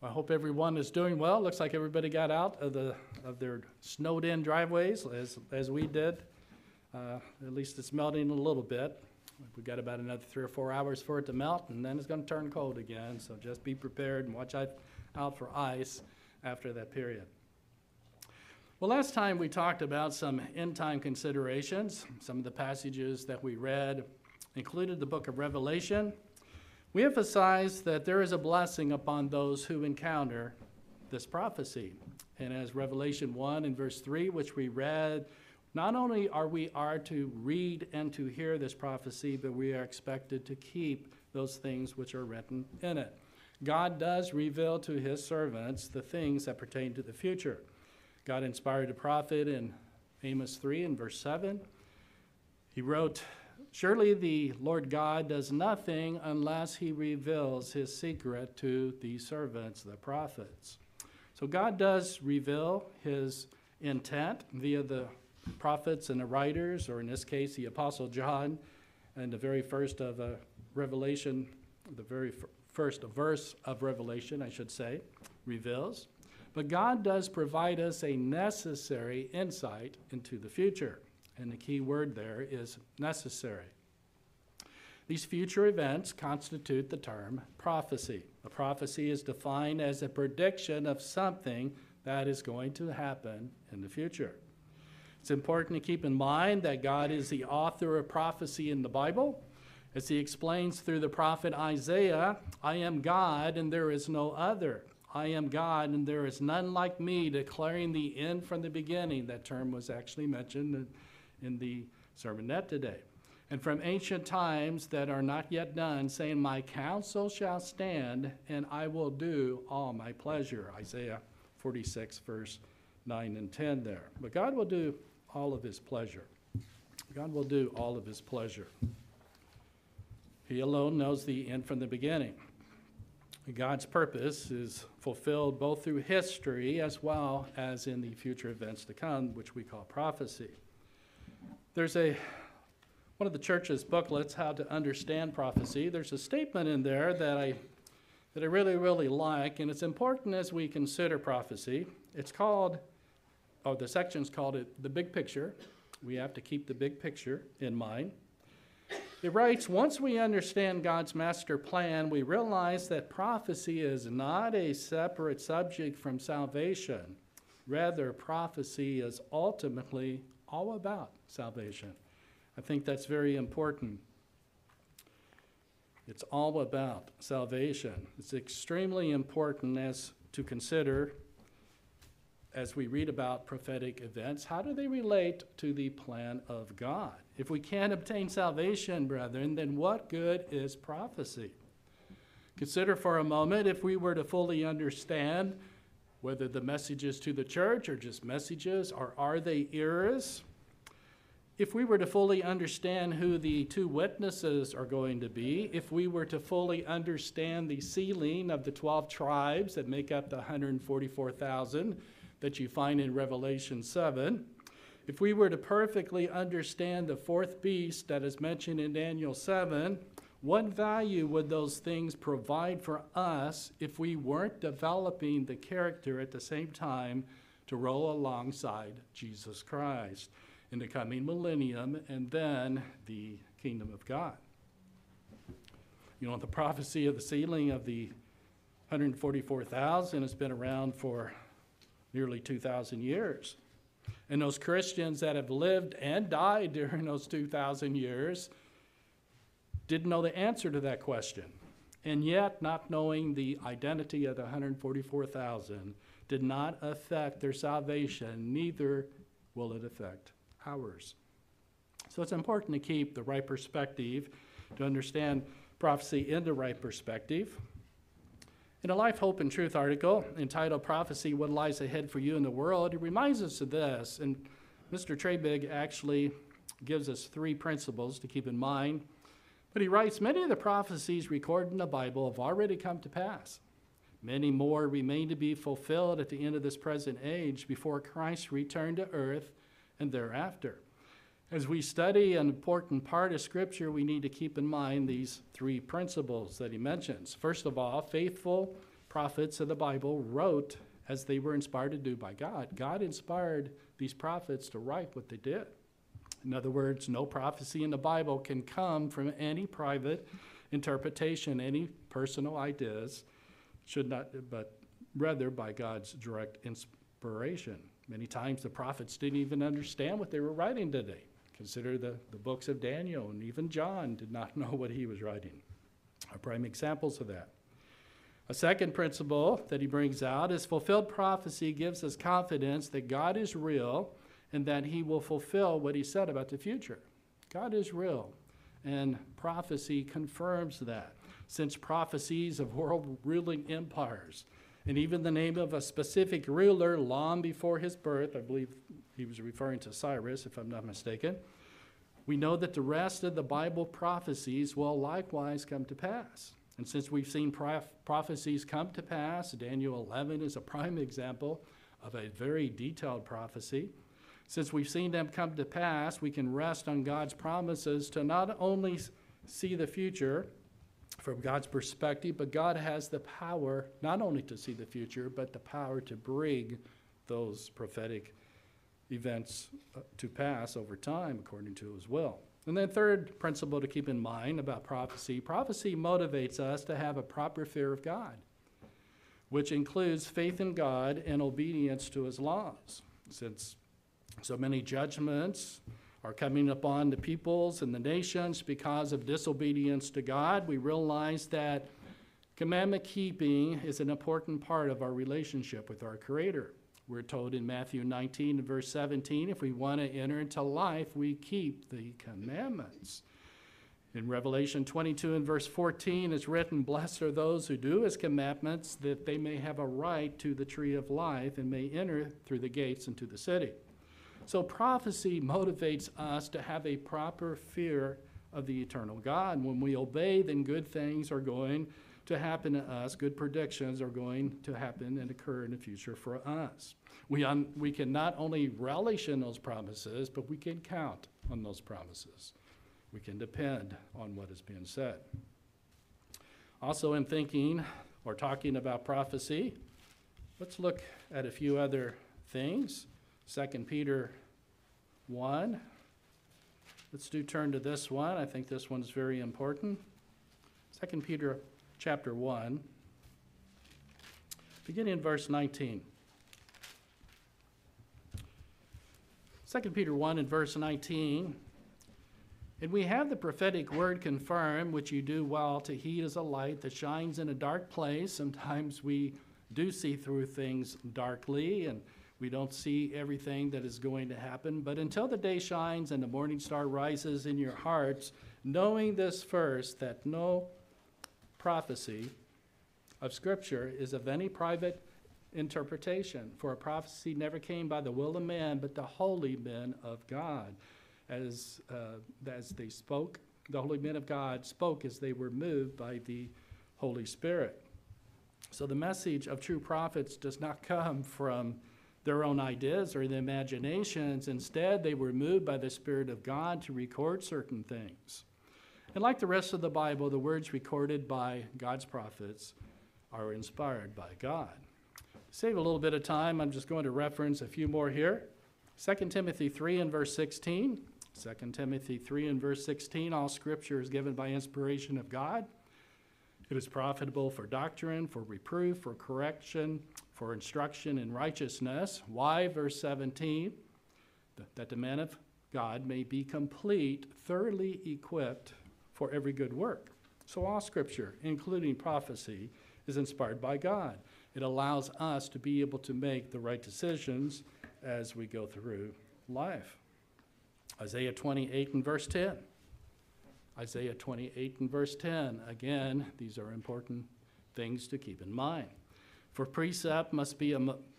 I hope everyone is doing well. Looks like everybody got out of their snowed-in driveways as we did. At least it's melting a little bit. We've got about another 3 or 4 hours for it to melt, and then it's going to turn cold again. So just be prepared and watch out for ice after that period. Well, last time we talked about some end-time considerations. Some of the passages that we read included the book of Revelation. We emphasize that there is a blessing upon those who encounter this prophecy. And as Revelation 1 and verse 3, which we read, not only are we to read and to hear this prophecy, but we are expected to keep those things which are written in it. God does reveal to his servants the things that pertain to the future. God inspired a prophet in Amos 3 and verse 7. He wrote, "Surely the Lord God does nothing unless he reveals his secret to these servants, the prophets." So God does reveal his intent via the prophets and the writers, or in this case, the Apostle John, and the very first of Revelation, the very first verse of Revelation, I should say, reveals. But God does provide us a necessary insight into the future. And the key word there is necessary. These future events constitute the term prophecy. A prophecy is defined as a prediction of something that is going to happen in the future. It's important to keep in mind that God is the author of prophecy in the Bible. As he explains through the prophet Isaiah, "I am God and there is no other. I am God and there is none like me, declaring the end from the beginning." That term was actually mentioned in the sermonette today. "And from ancient times that are not yet done, saying, my counsel shall stand, and I will do all my pleasure." Isaiah 46, verse 9 and 10 there. But God will do all of his pleasure. God will do all of his pleasure. He alone knows the end from the beginning. God's purpose is fulfilled both through history as well as in the future events to come, which we call prophecy. There's one of the church's booklets, How to Understand Prophecy. There's a statement in there that I really, really like, and it's important as we consider prophecy. The section's called The Big Picture. We have to keep the big picture in mind. It writes, "Once we understand God's master plan, we realize that prophecy is not a separate subject from salvation. Rather, prophecy is ultimately all about salvation." I think that's very important. It's all about salvation. It's extremely important to consider as we read about prophetic events. How do they relate to the plan of God? If we can't obtain salvation, brethren, then what good is prophecy? Consider for a moment, if we were to fully understand whether the messages to the church are just messages, or are they eras? If we were to fully understand who the two witnesses are going to be, if we were to fully understand the sealing of the 12 tribes that make up the 144,000 that you find in Revelation 7, if we were to perfectly understand the fourth beast that is mentioned in Daniel 7, what value would those things provide for us if we weren't developing the character at the same time to roll alongside Jesus Christ in the coming millennium and then the kingdom of God? You know, the prophecy of the sealing of the 144,000 has been around for nearly 2,000 years. And those Christians that have lived and died during those 2,000 years didn't know the answer to that question. And yet, not knowing the identity of the 144,000 did not affect their salvation, neither will it affect ours. So it's important to keep the right perspective, to understand prophecy in the right perspective. In a Life, Hope, and Truth article entitled "Prophecy, What Lies Ahead for You in the World," it reminds us of this, and Mr. Trabig actually gives us 3 principles to keep in mind. But he writes, "Many of the prophecies recorded in the Bible have already come to pass. Many more remain to be fulfilled at the end of this present age before Christ's return to earth and thereafter." As we study an important part of Scripture, we need to keep in mind these 3 principles that he mentions. First of all, faithful prophets of the Bible wrote as they were inspired to do by God. God inspired these prophets to write what they did. In other words, no prophecy in the Bible can come from any private interpretation, any personal ideas, should not, but rather by God's direct inspiration. Many times the prophets didn't even understand what they were writing today. Consider the books of Daniel, and even John did not know what he was writing. Are prime examples of that. A second principle that he brings out is fulfilled prophecy gives us confidence that God is real and that he will fulfill what he said about the future. God is real, and prophecy confirms that. Since prophecies of world-ruling empires, and even the name of a specific ruler long before his birth, I believe he was referring to Cyrus, if I'm not mistaken, we know that the rest of the Bible prophecies will likewise come to pass. And since we've seen prophecies come to pass, Daniel 11 is a prime example of a very detailed prophecy. Since we've seen them come to pass, we can rest on God's promises to not only see the future from God's perspective, but God has the power not only to see the future, but the power to bring those prophetic events to pass over time according to his will. And then third principle to keep in mind about prophecy motivates us to have a proper fear of God, which includes faith in God and obedience to his laws. Since so many judgments are coming upon the peoples and the nations because of disobedience to God, we realize that commandment keeping is an important part of our relationship with our Creator. We're told in Matthew 19 and verse 17, if we want to enter into life, we keep the commandments. In Revelation 22 and verse 14, it's written, blessed are those who do his commandments, that they may have a right to the tree of life and may enter through the gates into the city. So prophecy motivates us to have a proper fear of the eternal God. When we obey, then good things are going to happen to us. Good predictions are going to happen and occur in the future for us. We can not only relish in those promises, but we can count on those promises. We can depend on what is being said. Also, in thinking or talking about prophecy, let's look at a few other things. 2 Peter 1. Let's turn to this one. I think this one's very important. 2 Peter chapter 1, beginning in verse 19. 2 Peter 1 and verse 19. And we have the prophetic word confirmed, which you do well to heed as a light that shines in a dark place. Sometimes we do see through things darkly, and we don't see everything that is going to happen. But until the day shines and the morning star rises in your hearts, knowing this first, that no prophecy of Scripture is of any private interpretation. For a prophecy never came by the will of man, but the holy men of God. As they spoke, the holy men of God spoke as they were moved by the Holy Spirit. So the message of true prophets does not come from their own ideas or the imaginations. Instead, they were moved by the Spirit of God to record certain things. And like the rest of the Bible, the words recorded by God's prophets are inspired by God. To save a little bit of time, I'm just going to reference a few more here. 2 Timothy 3 and verse 16. 2 Timothy 3 and verse 16, all Scripture is given by inspiration of God. It is profitable for doctrine, for reproof, for correction, for instruction in righteousness. Why? Verse 17, that the man of God may be complete, thoroughly equipped for every good work. So all Scripture, including prophecy, is inspired by God. It allows us to be able to make the right decisions as we go through life. Isaiah 28 and verse 10. Isaiah 28 and verse 10. Again, these are important things to keep in mind. For precept must be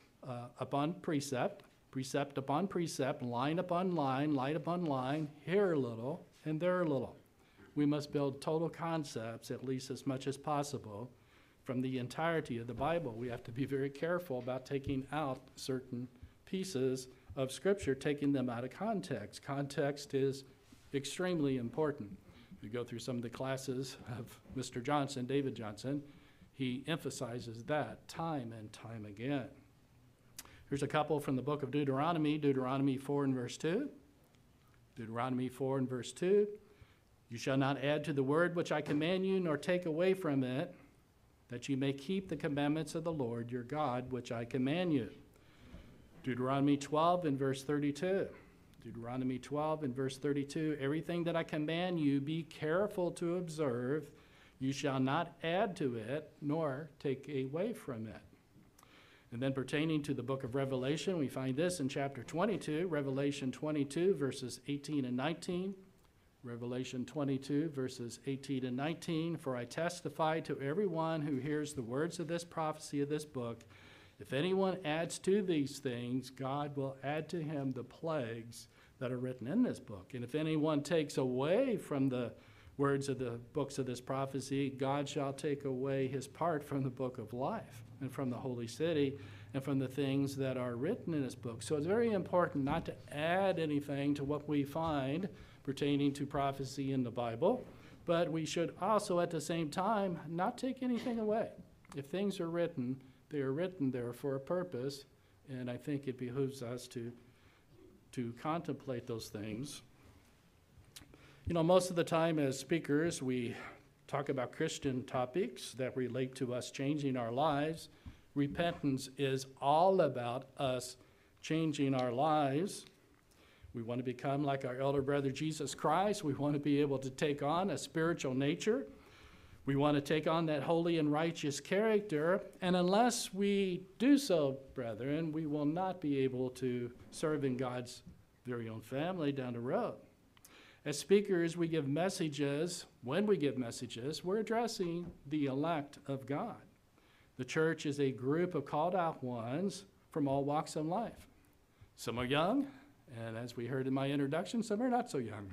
upon precept, precept upon precept, line upon line, light upon line, here a little and there a little. We must build total concepts, at least as much as possible, from the entirety of the Bible. We have to be very careful about taking out certain pieces of Scripture, taking them out of context. Context is extremely important. If you go through some of the classes of Mr. Johnson, David Johnson, he emphasizes that time and time again. Here's a couple from the book of Deuteronomy, Deuteronomy 4 and verse 2. Deuteronomy 4 and verse 2. You shall not add to the word which I command you, nor take away from it, that you may keep the commandments of the Lord your God, which I command you. Deuteronomy 12 and verse 32. Deuteronomy 12 and verse 32. Everything that I command you, be careful to observe. You shall not add to it, nor take away from it. And then pertaining to the book of Revelation, we find this in chapter 22, Revelation 22, verses 18 and 19. Revelation 22, verses 18 and 19. For I testify to everyone who hears the words of this prophecy of this book, if anyone adds to these things, God will add to him the plagues that are written in this book. And if anyone takes away from the words of the books of this prophecy, God shall take away his part from the book of life and from the holy city and from the things that are written in this book. So it's very important not to add anything to what we find pertaining to prophecy in the Bible, but we should also at the same time not take anything away. If things are written, they are written there for a purpose, and I think it behooves us to contemplate those things. You know, most of the time as speakers, we talk about Christian topics that relate to us changing our lives. Repentance is all about us changing our lives. We want to become like our elder brother Jesus Christ. We want to be able to take on a spiritual nature. We want to take on that holy and righteous character. And unless we do so, brethren, we will not be able to serve in God's very own family down the road. As speakers, we give messages. When we give messages, we're addressing the elect of God. The church is a group of called out ones from all walks of life. Some are young, and as we heard in my introduction, some are not so young.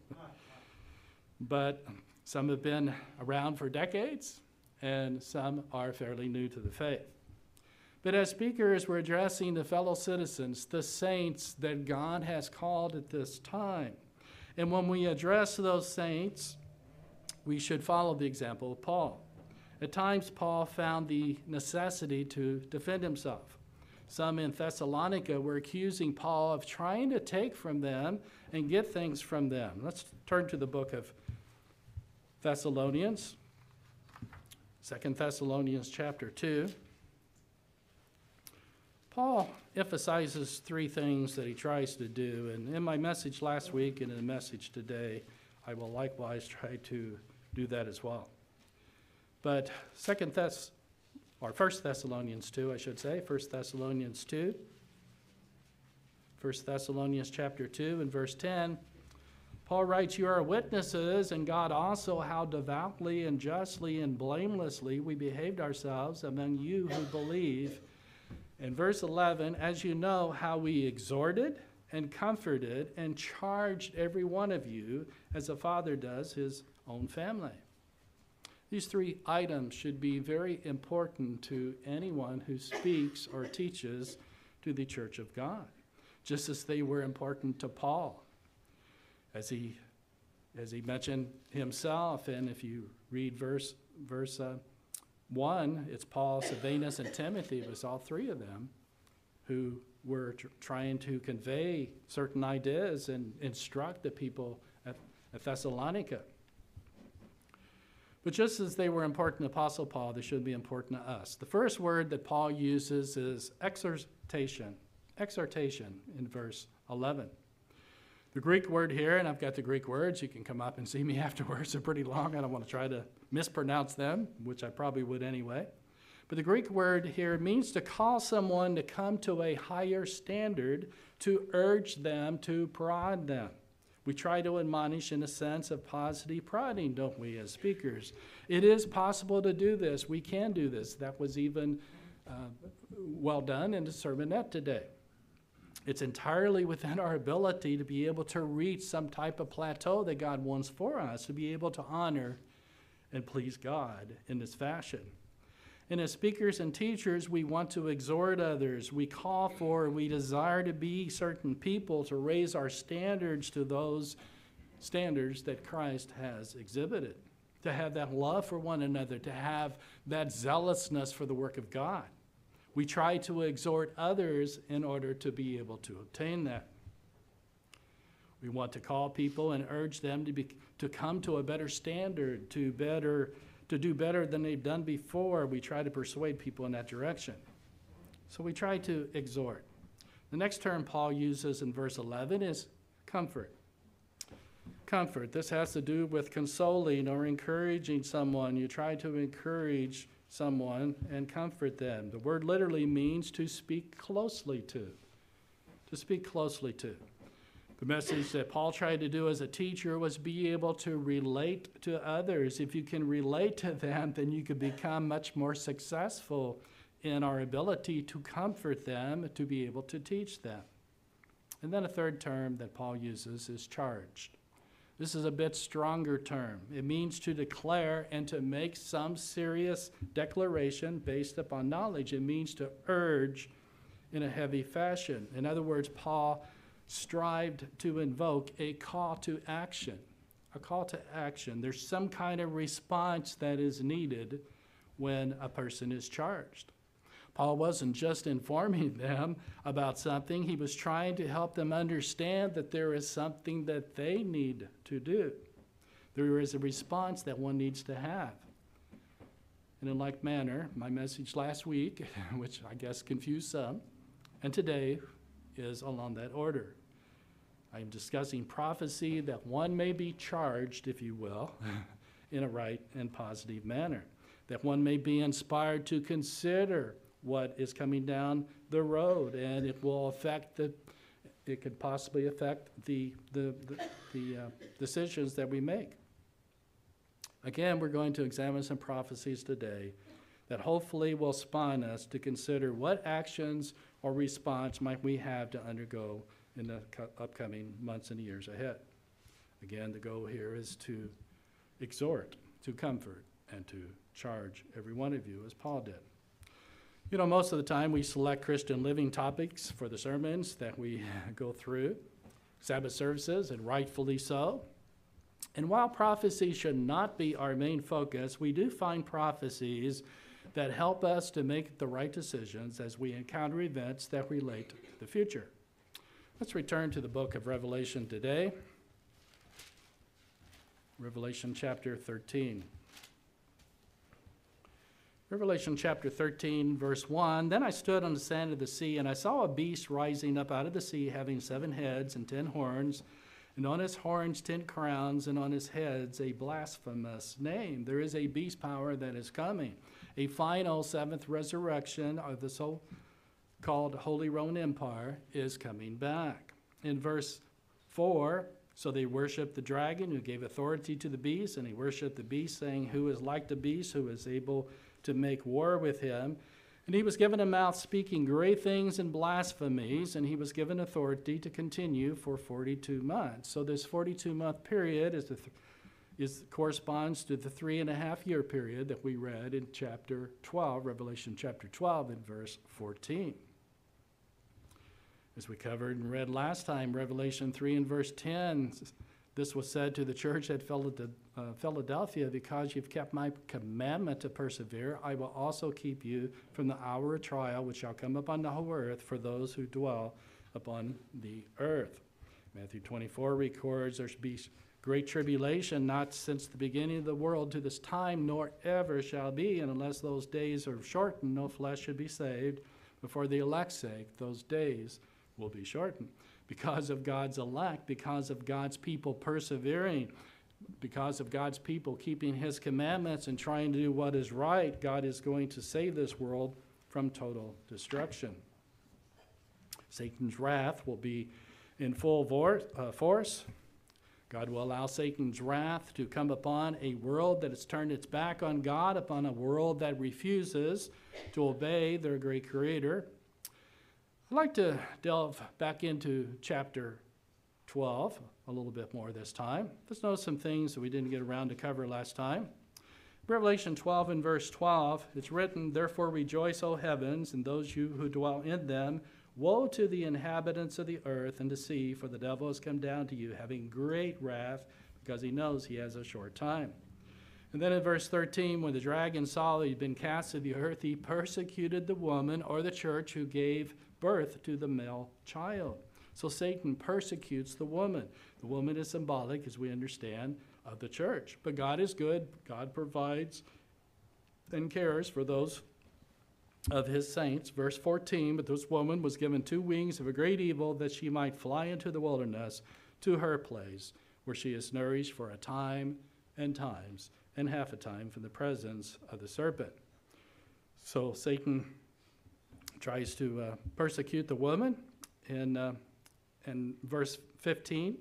But some have been around for decades, and some are fairly new to the faith. But as speakers, we're addressing the fellow citizens, the saints that God has called at this time. And when we address those saints, we should follow the example of Paul. At times, Paul found the necessity to defend himself. Some in Thessalonica were accusing Paul of trying to take from them and get things from them. Let's turn to the book of Thessalonians, 2 Thessalonians chapter 2. Paul emphasizes three things that he tries to do, and in my message last week and in the message today, I will likewise try to do that as well. But 1 Thessalonians 2, I should say, 1 Thessalonians 2, 1 Thessalonians chapter 2 and verse 10, Paul writes, you are witnesses, and God also, how devoutly and justly and blamelessly we behaved ourselves among you who believe. In verse 11, as you know, how we exhorted and comforted and charged every one of you as a father does his own family. These three items should be very important to anyone who speaks or teaches to the church of God, just as they were important to Paul. As he mentioned himself, and if you read verse 1, it's Paul, Silvanus, and Timothy. It was all three of them who were trying to convey certain ideas and instruct the people at Thessalonica. But just as they were important to Apostle Paul, they should be important to us. The first word that Paul uses is exhortation in verse 11. The Greek word here, and I've got the Greek words, you can come up and see me afterwards, they're pretty long. I don't want to try to mispronounce them, which I probably would anyway. But the Greek word here means to call someone to come to a higher standard, to urge them, to prod them. We try to admonish in a sense of positive prodding, don't we, as speakers? It is possible to do this. We can do this. That was even well done in the sermonette today. It's entirely within our ability to be able to reach some type of plateau that God wants for us, to be able to honor and please God in this fashion. And as speakers and teachers, we want to exhort others. We call for, we desire to be certain people, to raise our standards to those standards that Christ has exhibited. to have that love for one another, to have that zealousness for the work of God. We try to exhort others in order to be able to obtain that. We want to call people and urge them to come to a better standard, to do better than they've done before. We try to persuade people in that direction. So we try to exhort. The next term Paul uses in verse 11 is comfort. Comfort. This has to do with consoling or encouraging someone. You try to encourage someone and comfort them. The word literally means to speak closely to. To speak closely to. The message that Paul tried to do as a teacher was be able to relate to others. If you can relate to them, then you can become much more successful in our ability to comfort them, to be able to teach them. And then a third term that Paul uses is charged. This is a bit stronger term. It means to declare and to make some serious declaration based upon knowledge. It means to urge in a heavy fashion. In other words, Paul strived to invoke a call to action. A call to action. There's some kind of response that is needed when a person is charged. Paul wasn't just informing them about something. He was trying to help them understand that there is something that they need to do. There is a response that one needs to have. And in like manner, my message last week, which I guess confused some, and today is along that order. I am discussing prophecy that one may be charged, if you will, in a right and positive manner. That one may be inspired to consider what is coming down the road, and it will affect it could possibly affect the decisions that we make. Again, we're going to examine some prophecies today that hopefully will spawn us to consider what actions or response might we have to undergo in the upcoming months and years ahead. Again, the goal here is to exhort, to comfort, and to charge every one of you as Paul did. You know, most of the time we select Christian living topics for the sermons that we go through, Sabbath services, and rightfully so. And while prophecy should not be our main focus, we do find prophecies that help us to make the right decisions as we encounter events that relate to the future. Let's return to the book of Revelation today. Revelation chapter 13. Revelation chapter 13, verse 1, Then I stood on the sand of the sea, and I saw a beast rising up out of the sea, having 7 heads and 10 horns, and on his horns 10 crowns, and on his heads a blasphemous name. There is a beast power that is coming. A final 7th resurrection of the so-called Holy Roman Empire is coming back. In verse 4, so they worshiped the dragon who gave authority to the beast, and he worshiped the beast, saying, Who is like the beast, who is able to make war with him? And he was given a mouth speaking great things and blasphemies, and he was given authority to continue for 42 months. So this 42-month period corresponds to the 3.5-year period that we read in chapter 12, Revelation chapter 12, in verse 14. As we covered and read last time, Revelation 3 and verse 10, this was said to the church at Philadelphia, because you've kept my commandment to persevere, I will also keep you from the hour of trial which shall come upon the whole earth for those who dwell upon the earth. Matthew 24 records there's be great tribulation, not since the beginning of the world to this time, nor ever shall be, and unless those days are shortened, no flesh should be saved. But for the elect's sake, those days will be shortened. Because of God's elect, because of God's people persevering, because of God's people keeping his commandments and trying to do what is right, God is going to save this world from total destruction. Satan's wrath will be in full force. God will allow Satan's wrath to come upon a world that has turned its back on God, upon a world that refuses to obey their great Creator. I'd like to delve back into chapter 12 a little bit more this time. Let's notice some things that we didn't get around to cover last time. Revelation 12 and verse 12, it's written, Therefore rejoice, O heavens, and those you who dwell in them. Woe to the inhabitants of the earth and the sea, for the devil has come down to you, having great wrath, because he knows he has a short time. And then in verse 13, when the dragon saw that he'd been cast to the earth, he persecuted the woman or the church who gave birth to the male child. So Satan persecutes the woman. The woman is symbolic, as we understand, of the church. But God is good. God provides and cares for those of his saints. Verse 14, but this woman was given 2 wings of a great evil, that she might fly into the wilderness to her place, where she is nourished for a time and times and half a time from the presence of the serpent. So Satan tries to persecute the woman. In verse 15,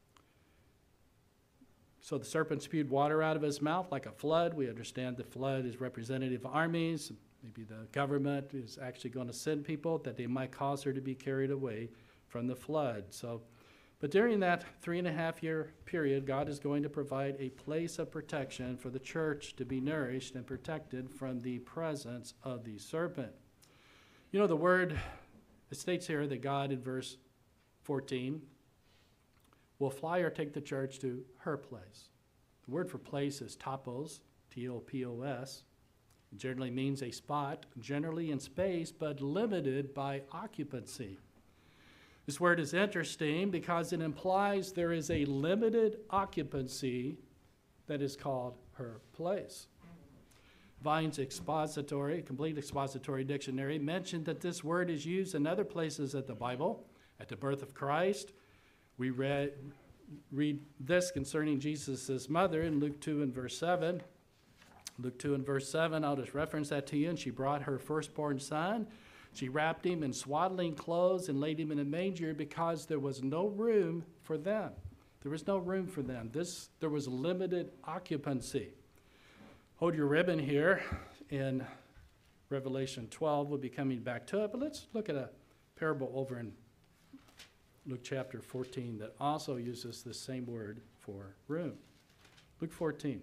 so the serpent spewed water out of his mouth like a flood. We understand the flood is representative of armies. Maybe the government is actually going to send people that they might cause her to be carried away from the flood. But during that 3.5-year period, God is going to provide a place of protection for the church to be nourished and protected from the presence of the serpent. You know, the word, it states here that God in verse 14 will fly or take the church to her place. The word for place is topos, T-O-P-O-S. It generally means a spot, generally in space, but limited by occupancy. This word is interesting because it implies there is a limited occupancy that is called her place. Vine's complete expository dictionary mentioned that this word is used in other places of the Bible. At the birth of Christ, we read this concerning Jesus' mother in Luke 2 and verse 7. Luke 2 and verse 7, I'll just reference that to you. And she brought her firstborn son. She wrapped him in swaddling clothes and laid him in a manger because there was no room for them. There was no room for them. There was limited occupancy. Hold your ribbon here in Revelation 12. We'll be coming back to it, but let's look at a parable over in Luke chapter 14 that also uses the same word for room. Luke 14.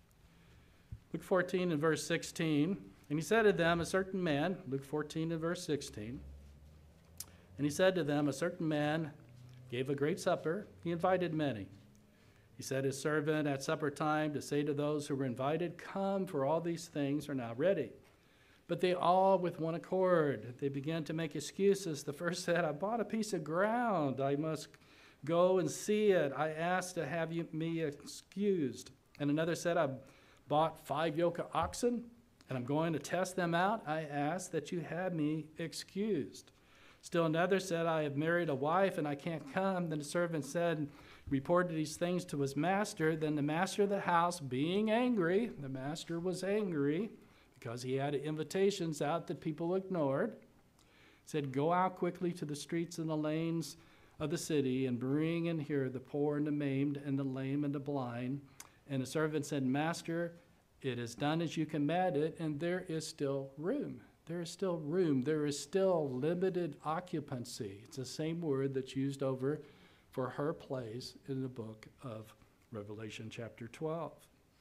Luke 14 and verse 16. And he said to them, a certain man, Luke 14 and verse 16. And he said to them, a certain man gave a great supper. He invited many. He set his servant at supper time to say to those who were invited, come, for all these things are now ready. But they all with one accord, they began to make excuses. The first said, I bought a piece of ground. I must go and see it. I asked to have me excused. And another said, I bought 5 yoke of oxen, and I'm going to test them out. I ask that you have me excused. Still another said, I have married a wife, and I can't come. Then the servant said, reported these things to his master. Then the master of the house, being angry, the master was angry, because he had invitations out that people ignored, said, go out quickly to the streets and the lanes of the city and bring in here the poor and the maimed and the lame and the blind. And the servant said, Master, it is done as you commanded, and there is still room. There is still room. There is still limited occupancy. It's the same word that's used over for her place in the book of Revelation chapter 12.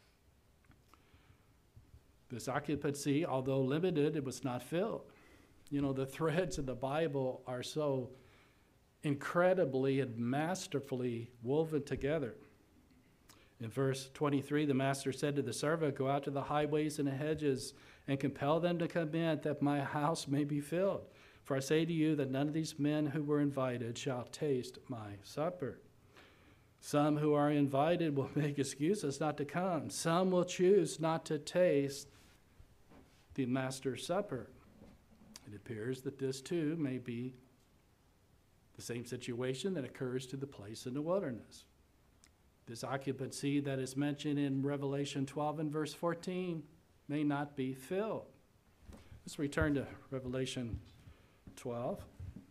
This occupancy, although limited, it was not filled. You know, the threads of the Bible are so incredibly and masterfully woven together. In verse 23, the master said to the servant, go out to the highways and the hedges and compel them to come in, that my house may be filled. For I say to you that none of these men who were invited shall taste my supper. Some who are invited will make excuses not to come. Some will choose not to taste the master's supper. It appears that this too may be the same situation that occurs to the place in the wilderness. This occupancy that is mentioned in Revelation 12 and verse 14 may not be filled. Let's return to Revelation 12.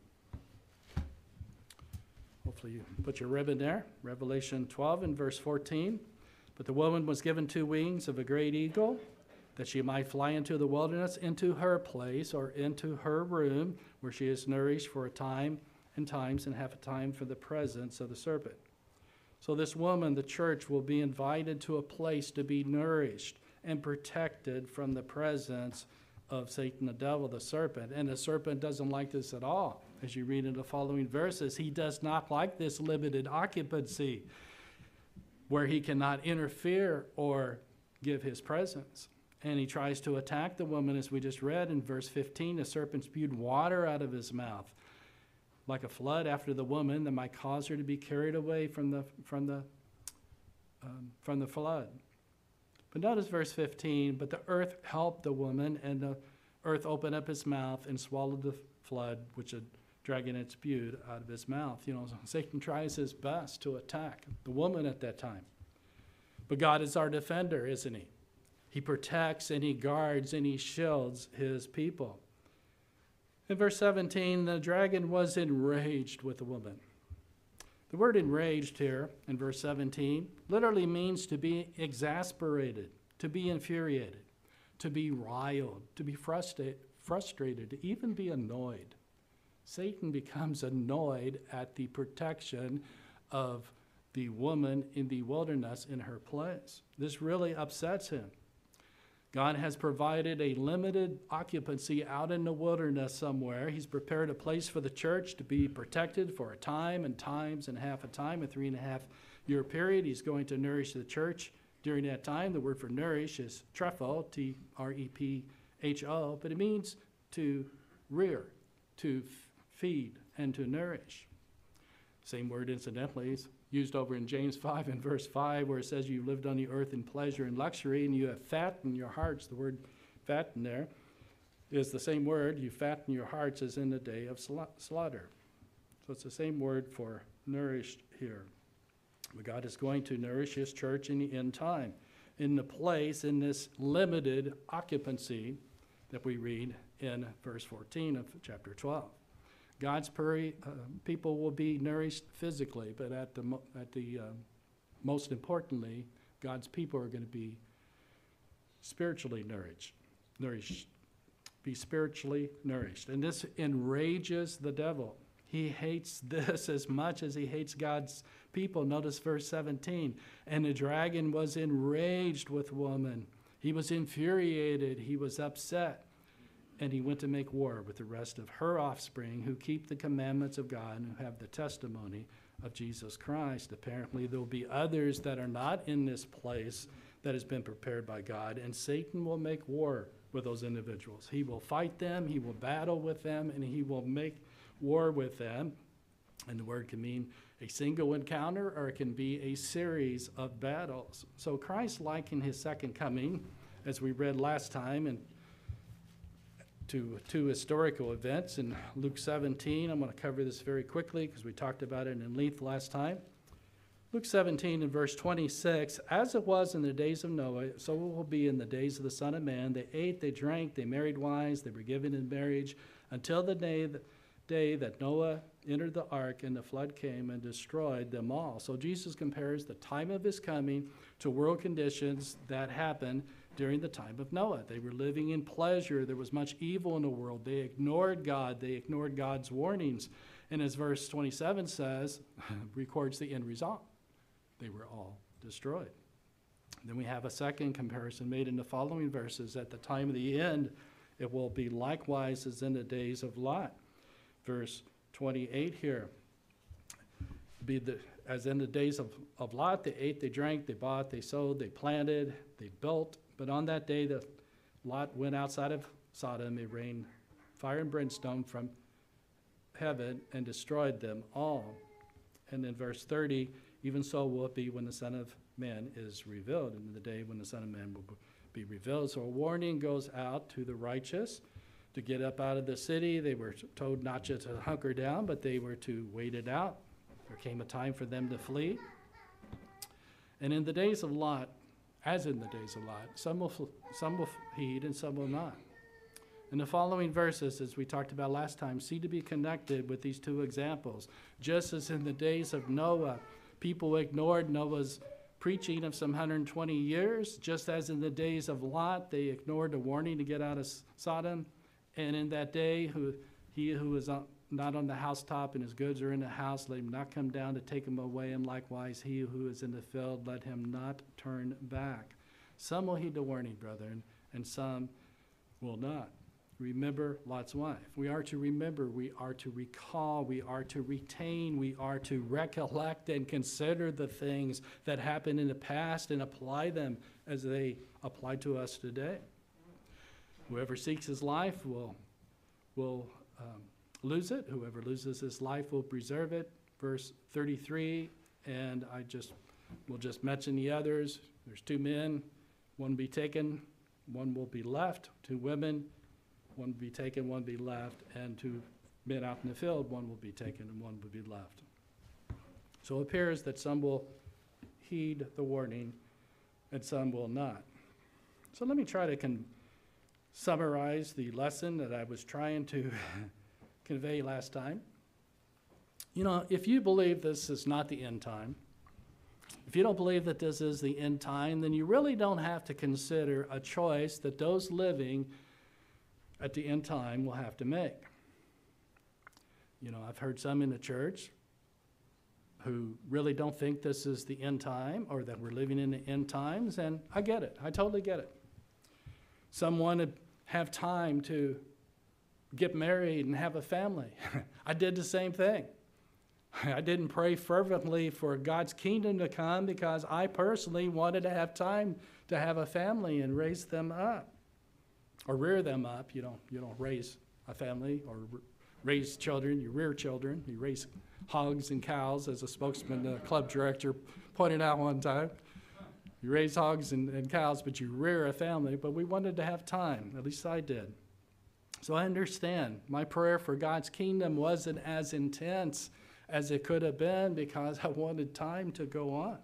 Hopefully you put your ribbon there. Revelation 12 and verse 14. But the woman was given 2 wings of a great eagle, that she might fly into the wilderness, into her place, or into her room, where she is nourished for a time and times and half a time for the presence of the serpent. So this woman, the church, will be invited to a place to be nourished and protected from the presence of Satan, the devil, the serpent. And the serpent doesn't like this at all. As you read in the following verses, he does not like this limited occupancy where he cannot interfere or give his presence. And he tries to attack the woman, as we just read in verse 15. The serpent spewed water out of his mouth like a flood after the woman that might cause her to be carried away from the flood. But notice verse 15, but the earth helped the woman, and the earth opened up his mouth and swallowed the flood which the dragon had spewed out of his mouth. You know, Satan tries his best to attack the woman at that time. But God is our defender, isn't he? He protects and he guards and he shields his people. In verse 17, the dragon was enraged with the woman. The word enraged here in verse 17 literally means to be exasperated, to be infuriated, to be riled, to be frustrated, to even be annoyed. Satan becomes annoyed at the protection of the woman in the wilderness in her place. This really upsets him. God has provided a limited occupancy out in the wilderness somewhere. He's prepared a place for the church to be protected for a time and times and half a time, a 3.5-year period. He's going to nourish the church during that time. The word for nourish is trepho, T-R-E-P-H-O, but it means to rear, to feed, and to nourish. Same word, incidentally, is used over in James 5 and verse 5, where it says you lived on the earth in pleasure and luxury, and you have fattened your hearts. The word fatten there is the same word. You fatten your hearts as in the day of slaughter. So it's the same word for nourished here. But God is going to nourish his church in the end time, in the place, in this limited occupancy that we read in verse 14 of chapter 12. God's people will be nourished physically, but most importantly, God's people are going to be spiritually nourished, be spiritually nourished. And this enrages the devil. He hates this as much as he hates God's people. Notice verse 17. And the dragon was enraged with woman. He was infuriated. He was upset. And he went to make war with the rest of her offspring who keep the commandments of God and who have the testimony of Jesus Christ. Apparently, there will be others that are not in this place that has been prepared by God, and Satan will make war with those individuals. He will fight them, he will battle with them, and he will make war with them. And the word can mean a single encounter, or it can be a series of battles. So Christ likened his second coming, as we read last time, and to two historical events in Luke 17. I'm going to cover this very quickly because we talked about it in length last time. Luke 17 and verse 26, as it was in the days of Noah, so it will be in the days of the Son of Man. They ate, they drank, they married wives, they were given in marriage until the day that Noah entered the ark and the flood came and destroyed them all. So Jesus compares the time of his coming to world conditions that happened during the time of Noah. They were living in pleasure. There was much evil in the world. They ignored God. They ignored God's warnings. And as verse 27 says, records the end result. They were all destroyed. Then we have a second comparison made in the following verses. At the time of the end, it will be likewise as in the days of Lot. Verse 28 here. As in the days of Lot, they ate, they drank, they bought, they sowed, they planted, they built. But on that day that Lot went outside of Sodom, it rained fire and brimstone from heaven and destroyed them all. And then verse 30, even so will it be when the Son of Man is revealed, in the day when the Son of Man will be revealed. So a warning goes out to the righteous to get up out of the city. They were told not just to hunker down, but they were to wait it out. There came a time for them to flee. And in the days of Lot, as in the days of Lot, some will heed and some will not. And the following verses, as we talked about last time, seem to be connected with these two examples. Just as in the days of Noah, people ignored Noah's preaching of some 120 years, just as in the days of Lot, they ignored the warning to get out of Sodom. And in that day, he who is not on the housetop and his goods are in the house, let him not come down to take him away, and likewise he who is in the field, let him not turn back. Some will heed the warning, brethren, and some will not. Remember Lot's wife. We are to remember, we are to recall, we are to retain, we are to recollect and consider the things that happened in the past and apply them as they apply to us today. Whoever seeks his life will lose it. Whoever loses his life will preserve it. Verse 33, and we'll just mention the others. There's 2 men, one will be taken, one will be left. 2 women, one will be taken, one will be left. And 2 men out in the field, one will be taken and one will be left. So it appears that some will heed the warning and some will not. So let me try to summarize the lesson that I was trying to convey last time. You know, if you believe this is not the end time, if you don't believe that this is the end time, then you really don't have to consider a choice that those living at the end time will have to make. You know, I've heard some in the church who really don't think this is the end time or that we're living in the end times, and I get it. I totally get it. Some want to have time to get married and have a family. I did the same thing. I didn't pray fervently for God's kingdom to come because I personally wanted to have time to have a family and raise them up or rear them up. You don't raise a family or raise children. You rear children. You raise hogs and cows, as a spokesman, the club director pointed out one time. You raise hogs and cows, but you rear a family. But we wanted to have time. At least I did. So I understand. My prayer for God's kingdom wasn't as intense as it could have been because I wanted time to go on.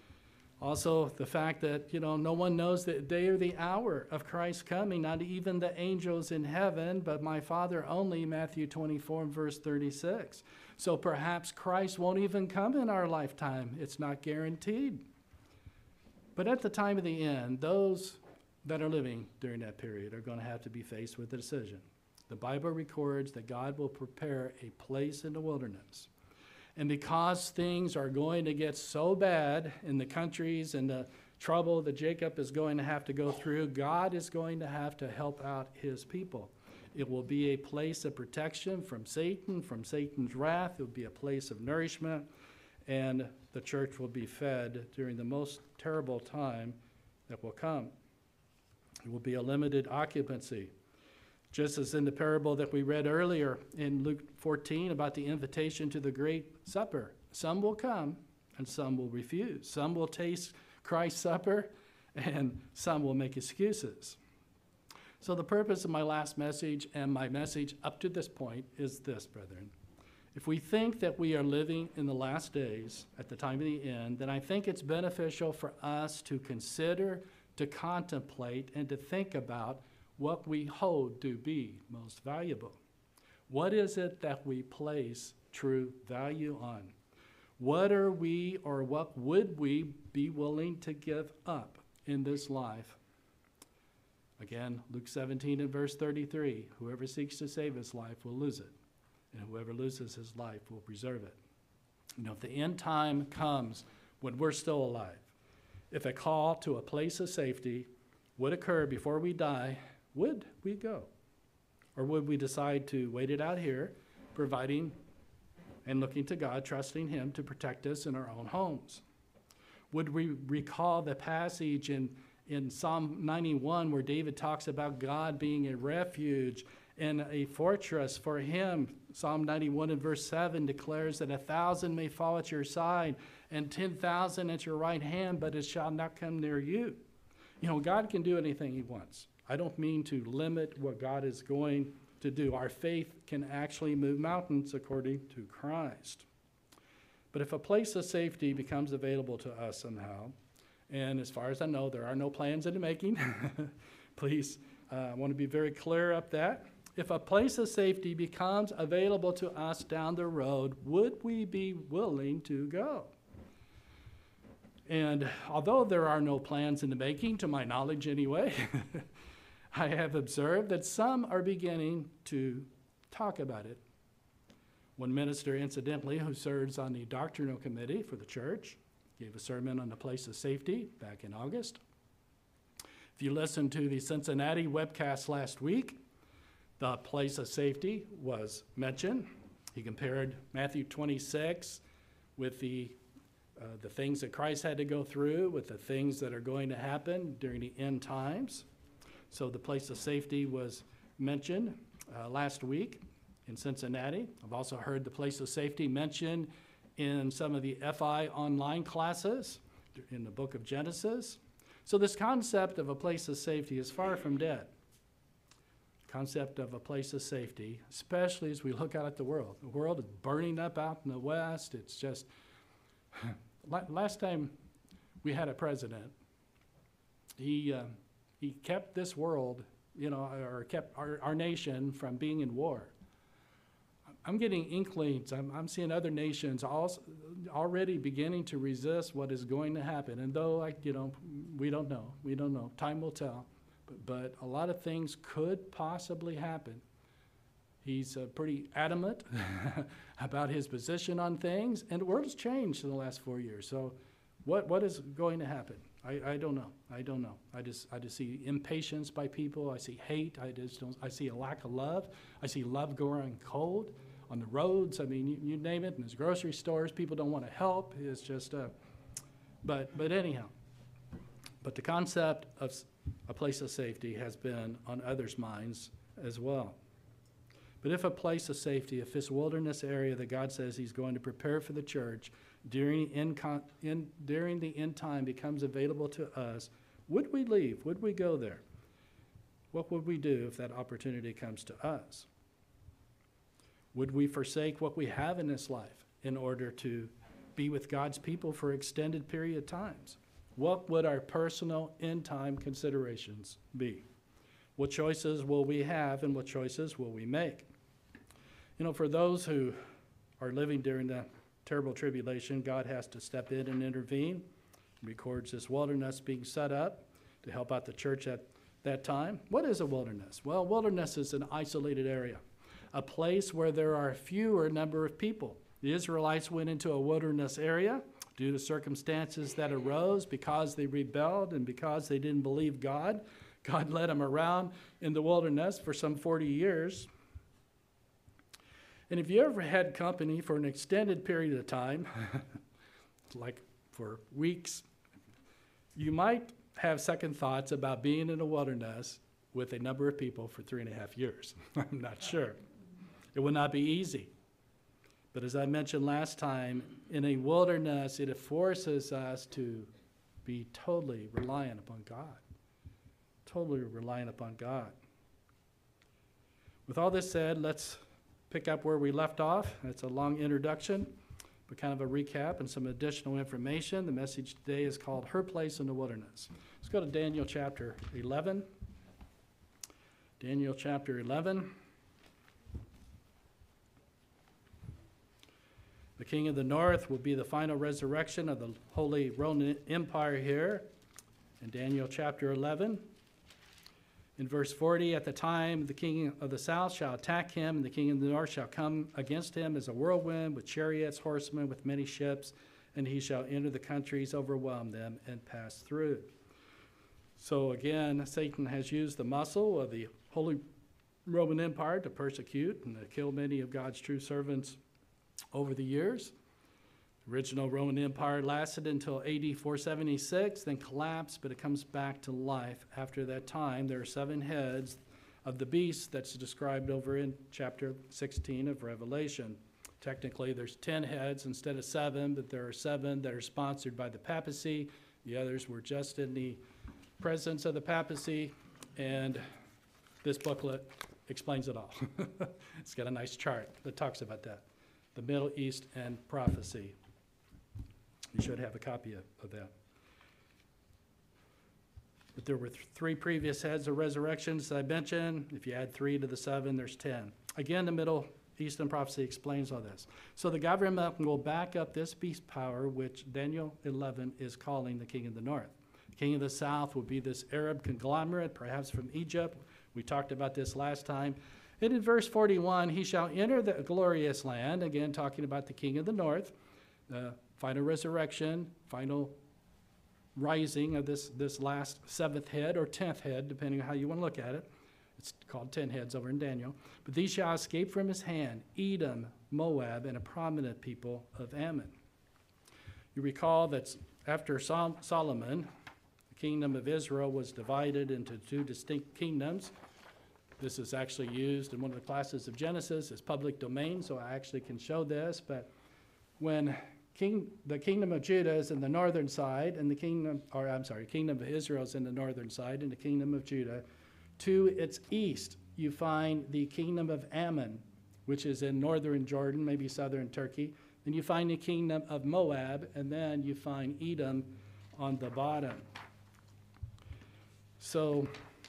Also, the fact that, no one knows the day or the hour of Christ's coming, not even the angels in heaven, but my Father only, Matthew 24 and verse 36. So perhaps Christ won't even come in our lifetime. It's not guaranteed. But at the time of the end, those that are living during that period are going to have to be faced with a decision. The Bible records that God will prepare a place in the wilderness. And because things are going to get so bad in the countries and the trouble that Jacob is going to have to go through, God is going to have to help out his people. It will be a place of protection from Satan's wrath. It will be a place of nourishment, and the church will be fed during the most terrible time that will come. It will be a limited occupancy. Just as in the parable that we read earlier in Luke 14 about the invitation to the great supper. Some will come and some will refuse. Some will taste Christ's supper and some will make excuses. So the purpose of my last message and my message up to this point is this, brethren. If we think that we are living in the last days at the time of the end, then I think it's beneficial for us to consider, to contemplate, and to think about what we hold to be most valuable. What is it that we place true value on? What are we, or what would we be willing to give up in this life? Again, Luke 17 and verse 33, whoever seeks to save his life will lose it, and whoever loses his life will preserve it. If the end time comes when we're still alive, if a call to a place of safety would occur before we die, would we go? Or would we decide to wait it out here, providing and looking to God, trusting him to protect us in our own homes? Would we recall the passage in Psalm 91 where David talks about God being a refuge and a fortress for him? Psalm 91 and verse 7 declares that 1,000 may fall at your side and 10,000 at your right hand, but it shall not come near you. God can do anything he wants. I don't mean to limit what God is going to do. Our faith can actually move mountains according to Christ. But if a place of safety becomes available to us somehow, and as far as I know, there are no plans in the making, please, I want to be very clear up that. If a place of safety becomes available to us down the road, would we be willing to go? And although there are no plans in the making, to my knowledge anyway, I have observed that some are beginning to talk about it. One minister, incidentally, who serves on the doctrinal committee for the church, gave a sermon on the place of safety back in August. If you listened to the Cincinnati webcast last week, the place of safety was mentioned. He compared Matthew 26 with the the things that Christ had to go through with the things that are going to happen during the end times. So the place of safety was mentioned last week in Cincinnati. I've also heard the place of safety mentioned in some of the FI online classes in the book of Genesis. So this concept of a place of safety is far from dead. Concept of a place of safety, especially as we look out at the world. The world is burning up out in the West. It's just, last time we had a president, he kept this world, or kept our nation from being in war. I'm getting inklings. I'm seeing other nations already beginning to resist what is going to happen. And though, we don't know. Time will tell. But a lot of things could possibly happen. He's pretty adamant about his position on things, and the world has changed in the last 4 years. So what is going to happen? I don't know. I just see impatience by people. I see hate. I see a lack of love. I see love growing cold on the roads. I mean, you name it. In his grocery stores, people don't want to help. It's just, but anyhow. But the concept of a place of safety has been on others' minds as well. But if a place of safety, if this wilderness area that God says he's going to prepare for the church during the end time becomes available to us, would we leave? Would we go there? What would we do if that opportunity comes to us? Would we forsake what we have in this life in order to be with God's people for extended period of times? What would our personal end-time considerations be? What choices will we have and what choices will we make? For those who are living during the terrible tribulation, God has to step in and intervene. He records this wilderness being set up to help out the church at that time. What is a wilderness? Well, wilderness is an isolated area, a place where there are a fewer number of people. The Israelites went into a wilderness area due to circumstances that arose because they rebelled and because they didn't believe God. God led them around in the wilderness for some 40 years. And if you ever had company for an extended period of time, like for weeks, you might have second thoughts about being in a wilderness with a number of people for 3.5 years. I'm not sure. It will not be easy. But as I mentioned last time, in a wilderness, it forces us to be totally reliant upon God. Totally reliant upon God. With all this said, let's pick up where we left off. It's a long introduction, but kind of a recap and some additional information. The message today is called Her Place in the Wilderness. Let's go to Daniel chapter 11. Daniel chapter 11. The king of the north will be the final resurrection of the Holy Roman Empire here in Daniel chapter 11. In verse 40, at the time the king of the south shall attack him, and the king of the north shall come against him as a whirlwind with chariots, horsemen, with many ships, and he shall enter the countries, overwhelm them, and pass through. So again, Satan has used the muscle of the Holy Roman Empire to persecute and to kill many of God's true servants over the years. The original Roman Empire lasted until AD 476, then collapsed, but it comes back to life after that time. There are 7 heads of the beast that's described over in chapter 16 of Revelation. Technically, there's 10 heads instead of 7, but there are 7 that are sponsored by the papacy. The others were just in the presence of the papacy, and this booklet explains it all. It's got a nice chart that talks about that. The Middle East and prophecy. You should have a copy of that. But there were 3 previous heads of resurrections that I mentioned. If you add 3 to the 7, there's 10. Again, the Middle Eastern prophecy explains all this. So the government will back up this beast power, which Daniel 11 is calling the king of the north. The king of the south will be this Arab conglomerate, perhaps from Egypt. We talked about this last time. And in verse 41, he shall enter the glorious land, again talking about the king of the north, the final resurrection, final rising of this last 7th head or 10th head, depending on how you want to look at it. It's called 10 heads over in Daniel. But these shall escape from his hand, Edom, Moab, and a prominent people of Ammon. You recall that after Solomon, the kingdom of Israel was divided into two distinct kingdoms. This is actually used in one of the classes of Genesis as public domain, so I actually can show this. But when the kingdom of Judah is in the northern side, and the kingdom of Israel is in the northern side, and the kingdom of Judah, to its east, you find the kingdom of Ammon, which is in northern Jordan, maybe southern Turkey. Then you find the kingdom of Moab, and then you find Edom on the bottom. So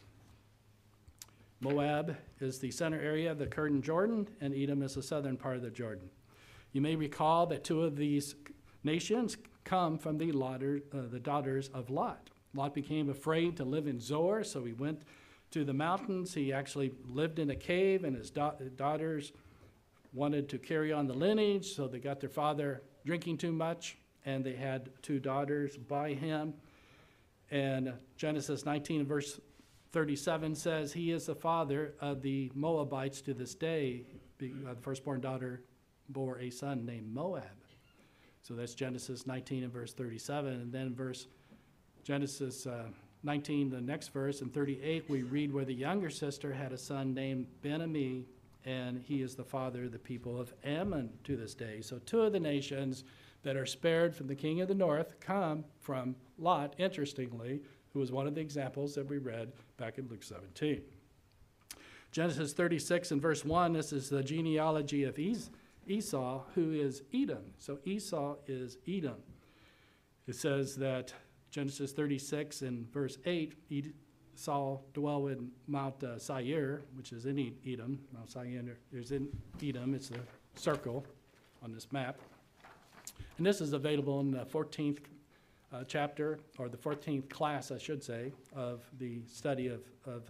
Moab is the center area of the current Jordan, and Edom is the southern part of the Jordan. You may recall that two of these nations come from the daughters of Lot. Lot became afraid to live in Zoar, so he went to the mountains. He actually lived in a cave, and his daughters wanted to carry on the lineage, so they got their father drinking too much, and they had two daughters by him. And Genesis 19 and verse 37 says, he is the father of the Moabites to this day. The firstborn daughter bore a son named Moab. So that's Genesis 19 and verse 37. And then Genesis 19, the next verse, in 38, we read where the younger sister had a son named Ben-Ami, and he is the father of the people of Ammon to this day. So two of the nations that are spared from the king of the north come from Lot, interestingly, who was one of the examples that we read back in Luke 17. Genesis 36 and verse 1, this is the genealogy of Esau, who is Edom. So Esau is Edom. It says that Genesis 36 and verse 8, Esau dwelled in Mount Seir, which is in Edom. Mount Seir is in Edom. It's a circle on this map. And this is available in the 14th chapter, or the 14th class, I should say, of the study of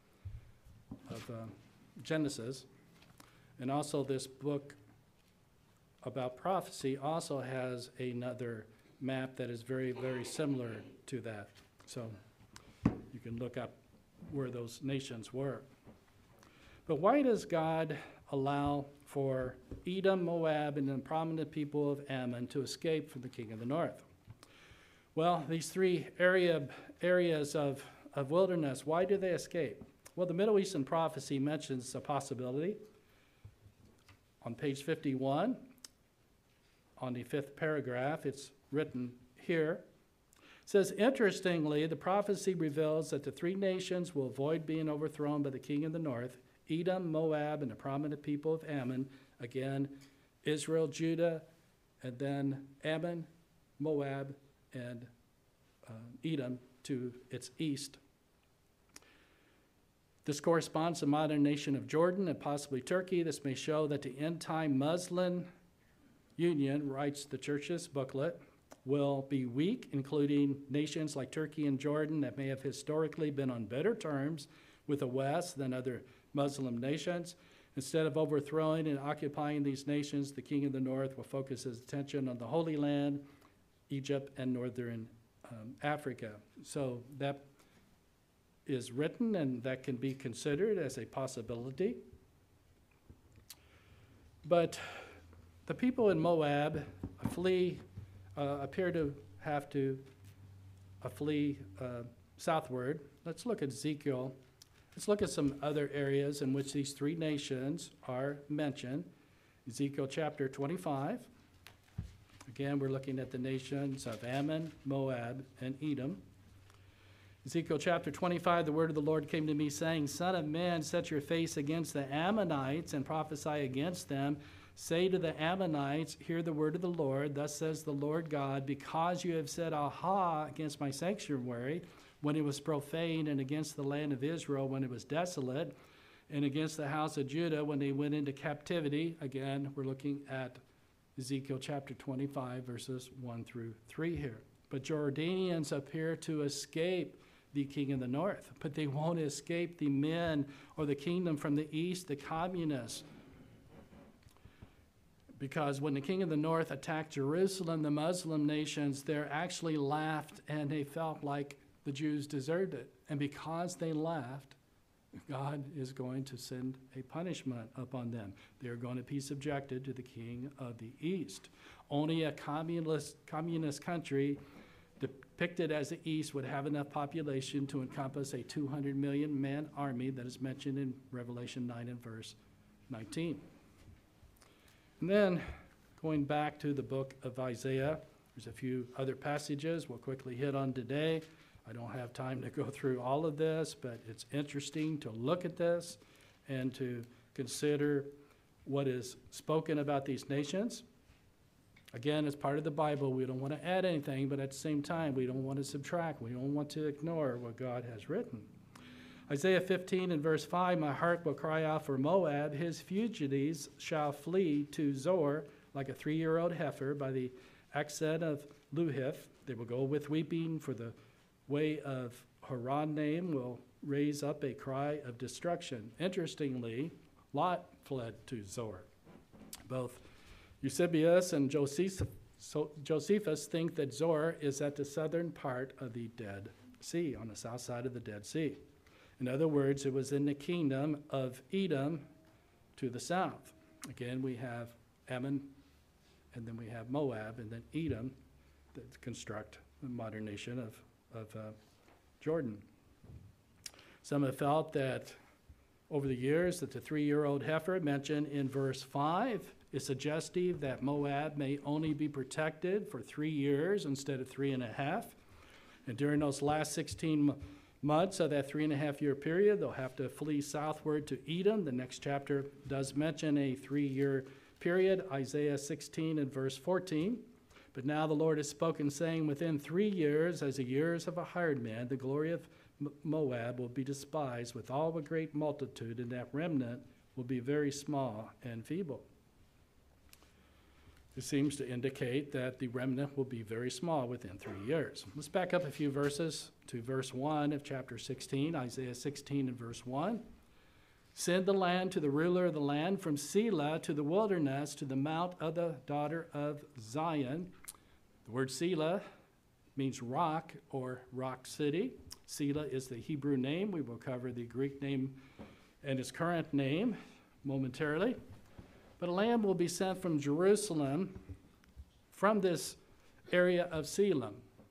Genesis. And also this book about prophecy also has another map that is very, very similar to that. So you can look up where those nations were. But why does God allow for Edom, Moab, and the prominent people of Ammon to escape from the king of the north? Well, these three areas of wilderness, why do they escape? Well, the Middle Eastern prophecy mentions a possibility. On page 51, on the 5th paragraph, it's written here. It says, interestingly, the prophecy reveals that the three nations will avoid being overthrown by the king of the north, Edom, Moab, and the prominent people of Ammon. Again, Israel, Judah, and then Ammon, Moab, and Edom to its east. This corresponds to the modern nation of Jordan and possibly Turkey. This may show that the end-time Muslim Union, writes the church's booklet, will be weak, including nations like Turkey and Jordan that may have historically been on better terms with the West than other Muslim nations. Instead of overthrowing and occupying these nations, the king of the north will focus his attention on the Holy Land, Egypt, and northern Africa. So that is written, and that can be considered as a possibility. But the people in Moab appear to have to flee southward. Let's look at Ezekiel. Let's look at some other areas in which these three nations are mentioned. Ezekiel chapter 25. Again, we're looking at the nations of Ammon, Moab, and Edom. Ezekiel chapter 25, the word of the Lord came to me, saying, Son of man, set your face against the Ammonites and prophesy against them. Say to the Ammonites, hear the word of the Lord. Thus says the Lord God, because you have said, Aha, against my sanctuary, when it was profane, and against the land of Israel when it was desolate, and against the house of Judah when they went into captivity. Again, we're looking at Ezekiel chapter 25, verses 1 through 3 here. But Jordanians appear to escape the king of the north, but they won't escape the men or the kingdom from the east, the communists. Because when the king of the north attacked Jerusalem, the Muslim nations there actually laughed, and they felt like the Jews deserved it. And because they laughed, God is going to send a punishment upon them. They are going to be subjected to the king of the East. Only a communist country depicted as the East would have enough population to encompass a 200 million man army that is mentioned in Revelation 9 and verse 19. And then going back to the book of Isaiah, there's a few other passages we'll quickly hit on today. I don't have time to go through all of this, but it's interesting to look at this and to consider what is spoken about these nations. Again, as part of the Bible, we don't want to add anything, but at the same time, we don't want to subtract. We don't want to ignore what God has written. Isaiah 15 and verse 5, my heart will cry out for Moab. His fugitives shall flee to Zor like a 3-year-old heifer by the accent of Luhith. They will go with weeping, for the way of Haran name will raise up a cry of destruction. Interestingly, Lot fled to Zor. Both Eusebius and Josephus think that Zor is at the southern part of the Dead Sea, on the south side of the Dead Sea. In other words, it was in the kingdom of Edom to the south. Again, we have Ammon, and then we have Moab, and then Edom that construct the modern nation of Jordan. Some have felt that over the years that the 3-year-old heifer mentioned in verse 5 is suggestive that Moab may only be protected for 3 years instead of 3.5. And during those last 16 months of that 3.5-year period, they'll have to flee southward to Edom. The next chapter does mention a 3-year period, Isaiah 16 and verse 14. But now the Lord has spoken, saying, within 3 years, as the years of a hired man, the glory of Moab will be despised with all a great multitude, and that remnant will be very small and feeble. It seems to indicate that the remnant will be very small within 3 years. Let's back up a few verses to verse 1 of chapter 16, Isaiah 16 and verse 1. Send the land to the ruler of the land, from Selah to the wilderness, to the mount of the daughter of Zion. The word Selah means rock or rock city. Selah is the Hebrew name. We will cover the Greek name and its current name momentarily. But a lamb will be sent from Jerusalem, from this area of Selah.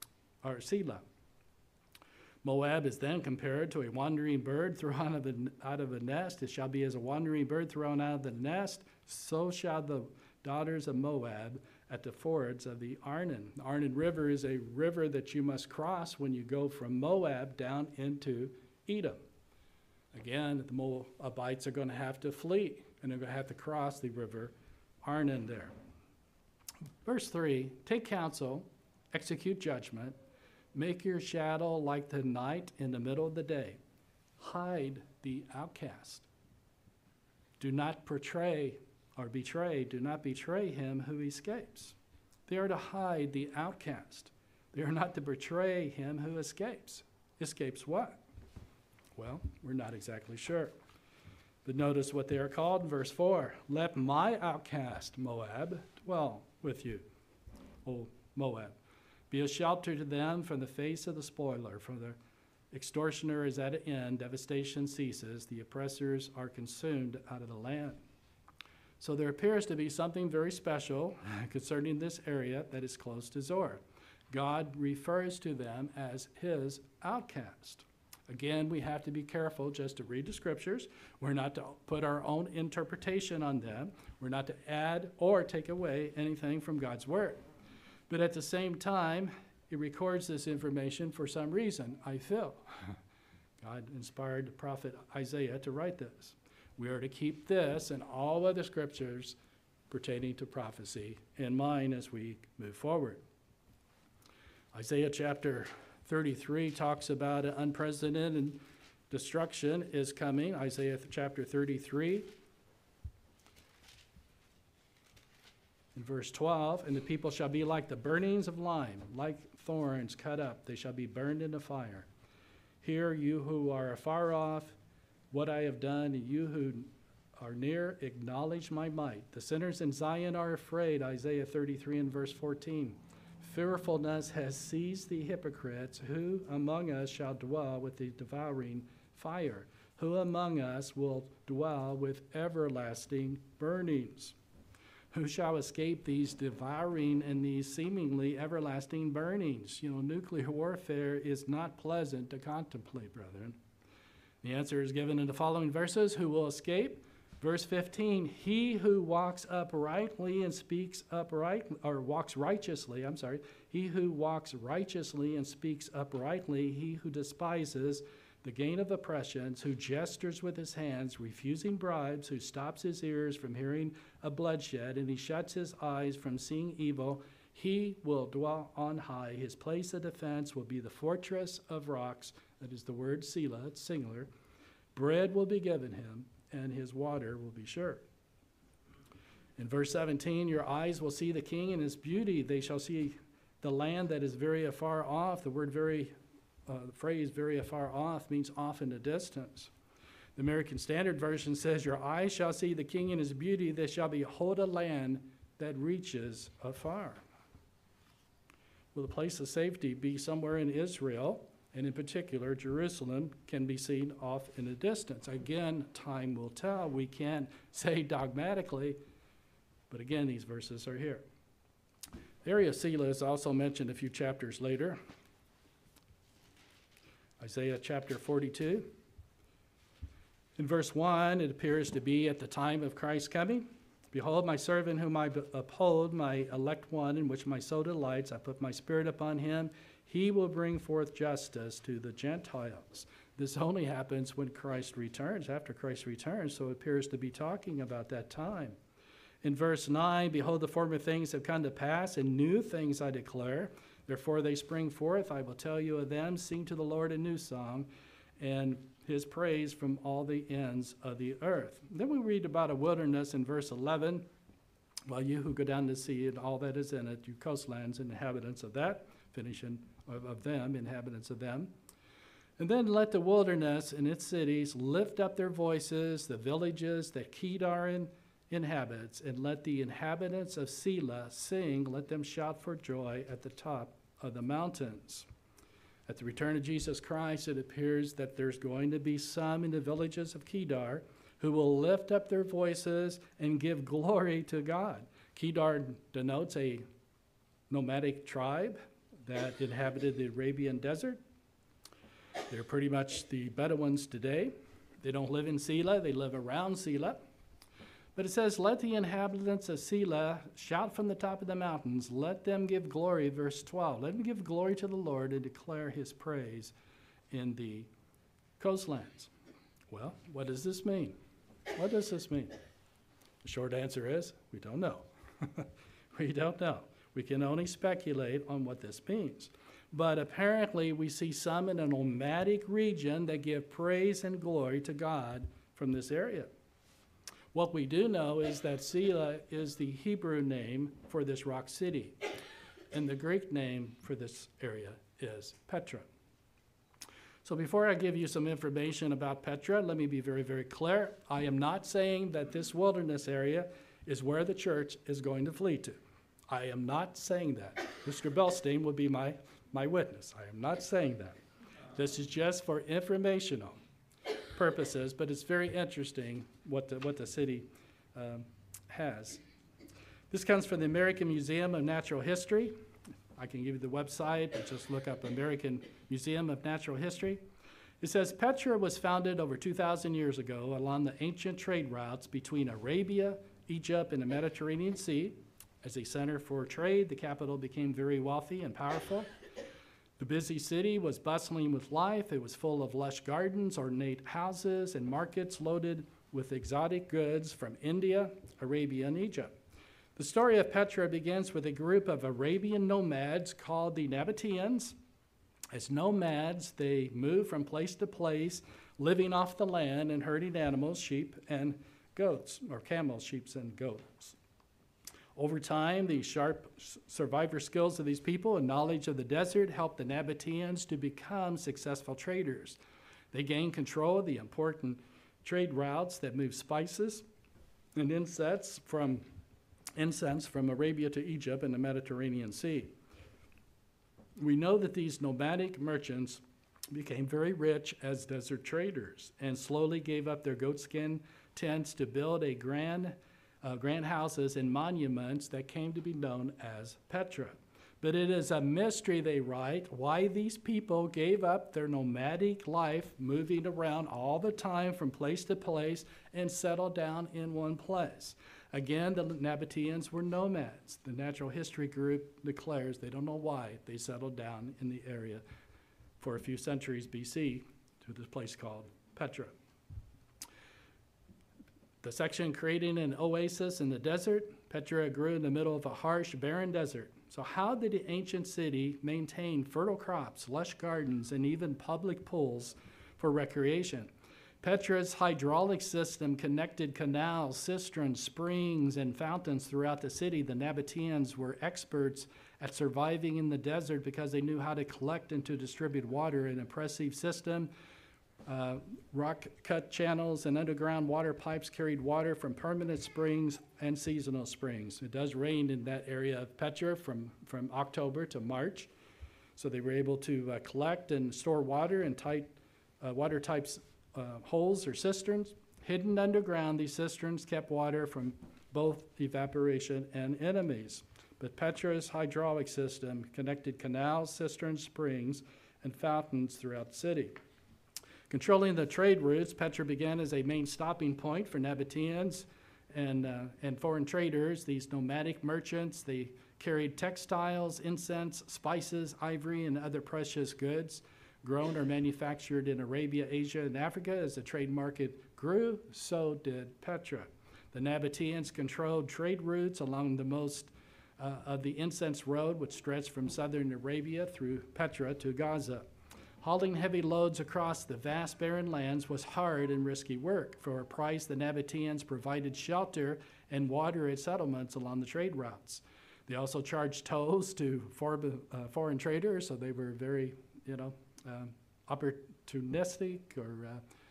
Moab is then compared to a wandering bird thrown out of a nest. It shall be as a wandering bird thrown out of the nest, so shall the daughters of Moab at the fords of the Arnon. The Arnon River is a river that you must cross when you go from Moab down into Edom. Again, the Moabites are going to have to flee, and they're going to have to cross the river Arnon there. Verse 3, take counsel, execute judgment, make your shadow like the night in the middle of the day. Hide the outcast. Do not betray him who escapes. They are to hide the outcast. They are not to betray him who escapes. Escapes what? Well, we're not exactly sure. But notice what they are called in verse 4. Let my outcast, Moab, dwell with you, O Moab. Be a shelter to them from the face of the spoiler, for the extortioner is at an end, devastation ceases, the oppressors are consumed out of the land. So there appears to be something very special concerning this area that is close to Zor. God refers to them as his outcast. Again, we have to be careful just to read the scriptures. We're not to put our own interpretation on them. We're not to add or take away anything from God's word. But at the same time, it records this information for some reason, I feel. God inspired the prophet Isaiah to write this. We are to keep this and all other scriptures pertaining to prophecy in mind as we move forward. Isaiah chapter 33 talks about an unprecedented destruction is coming. Isaiah chapter 33 in verse 12, and the people shall be like the burnings of lime, like thorns cut up. They shall be burned in the fire. Hear, you who are afar off, what I have done, and you who are near, acknowledge my might. The sinners in Zion are afraid, Isaiah 33 and verse 14. Fearfulness has seized the hypocrites, who among us shall dwell with the devouring fire. Who among us will dwell with everlasting burnings? Who shall escape these devouring and these seemingly everlasting burnings? Nuclear warfare is not pleasant to contemplate, brethren. The answer is given in the following verses. Who will escape? Verse 15, he who walks uprightly and speaks uprightly, or walks righteously, he who walks righteously and speaks uprightly, he who despises the gain of oppressions, who gestures with his hands, refusing bribes, who stops his ears from hearing of bloodshed, and he shuts his eyes from seeing evil, he will dwell on high. His place of defense will be the fortress of rocks. That is the word Selah, it's singular. Bread will be given him, and his water will be sure. In verse 17, your eyes will see the king and his beauty. They shall see the land that is very afar off. The phrase very afar off means off in the distance. The American Standard Version says, your eyes shall see the king and his beauty. They shall behold a land that reaches afar. Will the place of safety be somewhere in Israel? And in particular, Jerusalem can be seen off in the distance. Again, time will tell. We can't say dogmatically, but again, these verses are here. The area of Selah is also mentioned a few chapters later. Isaiah chapter 42. In verse 1, it appears to be at the time of Christ's coming. Behold, my servant whom I uphold, my elect one, in which my soul delights. I put my spirit upon him. He will bring forth justice to the Gentiles. This only happens when Christ returns, after Christ returns, so it appears to be talking about that time. In verse 9, behold, the former things have come to pass, and new things I declare. Therefore they spring forth. I will tell you of them. Sing to the Lord a new song, and his praise from all the ends of the earth. Then we read about a wilderness in verse 11. Well, you who go down to sea and all that is in it, you coastlands and inhabitants of that, finishing of them, inhabitants of them. And then let the wilderness and its cities lift up their voices, the villages that Kedar inhabits, and let the inhabitants of Selah sing, let them shout for joy at the top of the mountains. At the return of Jesus Christ, it appears that there's going to be some in the villages of Kedar who will lift up their voices and give glory to God. Kedar denotes a nomadic tribe that inhabited the Arabian desert. They're pretty much the Bedouins today. They don't live in Selah, they live around Selah. But it says, let the inhabitants of Selah shout from the top of the mountains. Let them give glory, verse 12. Let them give glory to the Lord and declare his praise in the coastlands. Well, what does this mean? What does this mean? The short answer is, we don't know. We don't know. We can only speculate on what this means. But apparently we see some in a nomadic region that give praise and glory to God from this area. What we do know is that Selah is the Hebrew name for this rock city, and the Greek name for this area is Petra. So before I give you some information about Petra, let me be very, very clear. I am not saying that this wilderness area is where the church is going to flee to. I am not saying that. Mr. Belstein would be my witness. I am not saying that. This is just for informational purposes, but it's very interesting what the city has. This comes from the American Museum of Natural History. I can give you the website, but just look up American Museum of Natural History. It says, Petra was founded over 2,000 years ago along the ancient trade routes between Arabia, Egypt, and the Mediterranean Sea. As a center for trade, the capital became very wealthy and powerful. The busy city was bustling with life. It was full of lush gardens, ornate houses, and markets loaded with exotic goods from India, Arabia, and Egypt. The story of Petra begins with a group of Arabian nomads called the Nabateans. As nomads, they moved from place to place, living off the land and herding animals, sheep and goats, or camels, sheep and goats. Over time, the sharp survivor skills of these people and knowledge of the desert helped the Nabateans to become successful traders. They gained control of the important trade routes that moved spices and incense from Arabia to Egypt and the Mediterranean Sea. We know that these nomadic merchants became very rich as desert traders and slowly gave up their goatskin tents to build grand houses and monuments that came to be known as Petra. But it is a mystery, they write, why these people gave up their nomadic life, moving around all the time from place to place, and settled down in one place. Again, the Nabateans were nomads. The Natural History Group declares they don't know why they settled down in the area for a few centuries BC to this place called Petra. The section creating an oasis in the desert, Petra grew in the middle of a harsh, barren desert. So how did the ancient city maintain fertile crops, lush gardens, and even public pools for recreation? Petra's hydraulic system connected canals, cisterns, springs, and fountains throughout the city. The Nabateans were experts at surviving in the desert because they knew how to collect and to distribute water. An impressive system. Rock-cut channels and underground water pipes carried water from permanent springs and seasonal springs. It does rain in that area of Petra from October to March. So they were able to collect and store water in tight water types holes or cisterns. Hidden underground, these cisterns kept water from both evaporation and enemies. But Petra's hydraulic system connected canals, cisterns, springs, and fountains throughout the city. Controlling the trade routes, Petra began as a main stopping point for Nabateans and foreign traders. These nomadic merchants, they carried textiles, incense, spices, ivory, and other precious goods grown or manufactured in Arabia, Asia, and Africa. As the trade market grew, so did Petra. The Nabateans controlled trade routes along the most of the incense road, which stretched from southern Arabia through Petra to Gaza. Hauling heavy loads across the vast barren lands was hard and risky work. For a price, the Nabateans provided shelter and water at settlements along the trade routes. They also charged tolls to foreign traders, so they were very, opportunistic or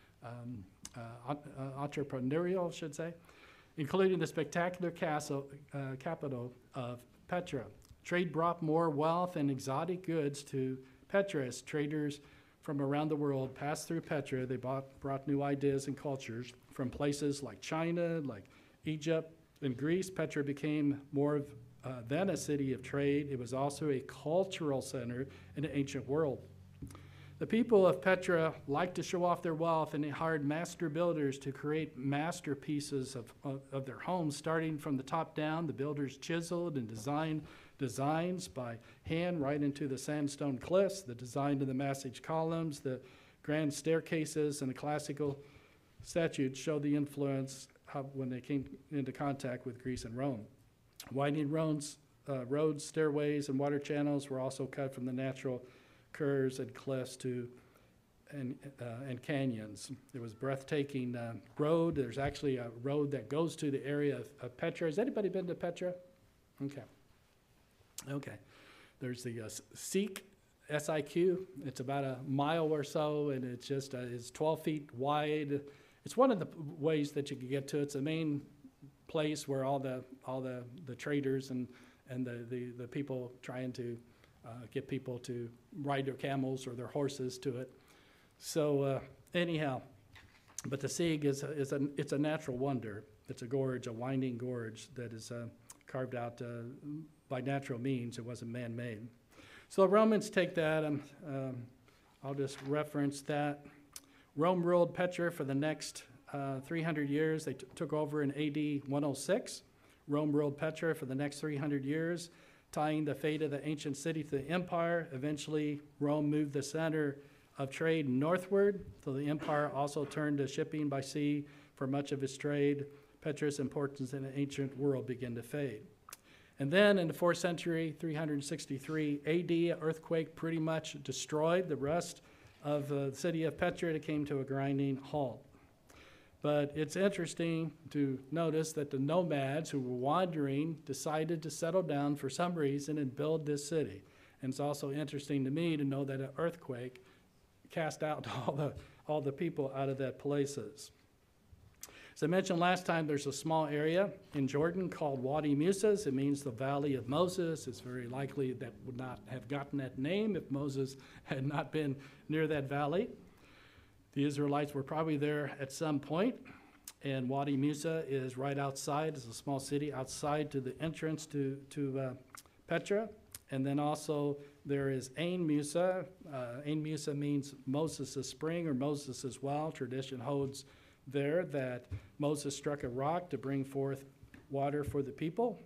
entrepreneurial, I should say, including the spectacular capital of Petra. Trade brought more wealth and exotic goods to Petra. As traders from around the world passed through Petra, they brought new ideas and cultures from places like China, like Egypt, and Greece. Petra became more than a city of trade. It was also a cultural center in the ancient world. The people of Petra liked to show off their wealth, and they hired master builders to create masterpieces of their homes. Starting from the top down, the builders chiseled and designed designs by hand right into the sandstone cliffs, the design of the massage columns, the grand staircases, and the classical statues show the influence when they came into contact with Greece and Rome. Winding roads, stairways, and water channels were also cut from the natural curves and cliffs and canyons. There was breathtaking road. There's actually a road that goes to the area of Petra. Has anybody been to Petra? Okay. There's the Siq, S-I-Q. It's about a mile or so, and it's just it's 12 feet wide. It's one of the ways that you can get to it. It's the main place where all the traders and the people trying to get people to ride their camels or their horses to it. So anyhow, but the Siq it's a natural wonder. It's a gorge, a winding gorge that is carved out by natural means. It wasn't man-made. So the Romans take that, and I'll just reference that. Rome ruled Petra for the next 300 years. They took over in AD 106. Rome ruled Petra for the next 300 years, tying the fate of the ancient city to the empire. Eventually, Rome moved the center of trade northward, so the empire also turned to shipping by sea for much of its trade. Petra's importance in the ancient world began to fade. And then in the 4th century, 363 AD, an earthquake pretty much destroyed the rest of the city of Petra. It came to a grinding halt. But it's interesting to notice that the nomads who were wandering decided to settle down for some reason and build this city. And it's also interesting to me to know that an earthquake cast out all the people out of that places. As I mentioned last time, there's a small area in Jordan called Wadi Musa. It means the Valley of Moses. It's very likely that would not have gotten that name if Moses had not been near that valley. The Israelites were probably there at some point, and Wadi Musa is right outside. It's a small city outside to the entrance to Petra. And then also there is Ain Musa. Ain Musa means Moses' spring or Moses' well. Tradition holds there that Moses struck a rock to bring forth water for the people.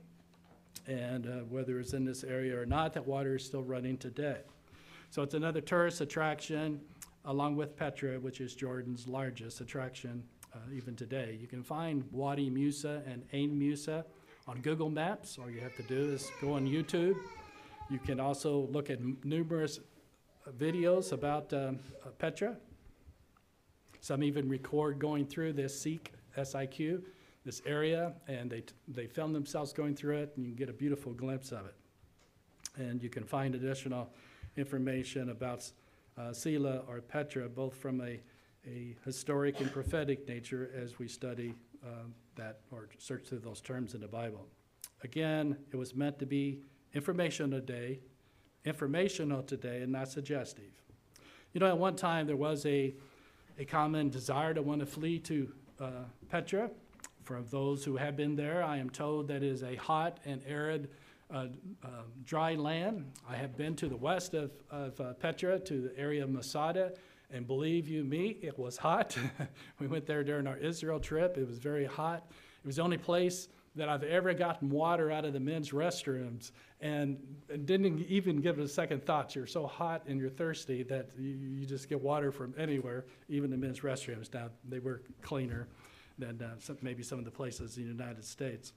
And whether it's in this area or not, that water is still running today. So it's another tourist attraction, along with Petra, which is Jordan's largest attraction even today. You can find Wadi Musa and Ain Musa on Google Maps. All you have to do is go on YouTube. You can also look at numerous videos about Petra. Some even record going through this Sikh, S-I-Q, this area, and they film themselves going through it, and you can get a beautiful glimpse of it. And you can find additional information about Sela or Petra, both from a historic and prophetic nature as we study that or search through those terms in the Bible. Again, it was meant to be informational today, and not suggestive. You know, at one time there was a common desire to want to flee to Petra. For those who have been there, I am told that it is a hot and arid, dry land. I have been to the west of Petra, to the area of Masada, and believe you me, it was hot. We went there during our Israel trip. It was very hot. It was the only place that I've ever gotten water out of the men's restrooms and didn't even give it a second thought. You're so hot and you're thirsty that you just get water from anywhere, even the men's restrooms. Now, they were cleaner than maybe some of the places in the United States.